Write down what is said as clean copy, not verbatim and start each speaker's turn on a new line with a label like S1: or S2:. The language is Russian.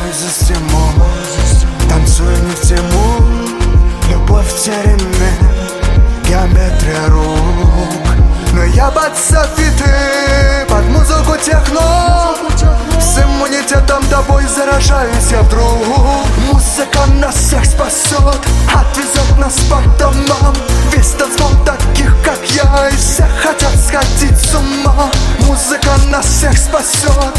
S1: мой за стимул. Танцую не в тему, любовь в тереме, геометрия рук. Но я под софиты, под музыку техно, с иммунитетом тобой заражаюсь я вдруг. Музыка нас всех спасет, отвезет нас по домам. Весь танцпол таких, как я, и все хотят сходить с ума. Музыка нас всех спасет,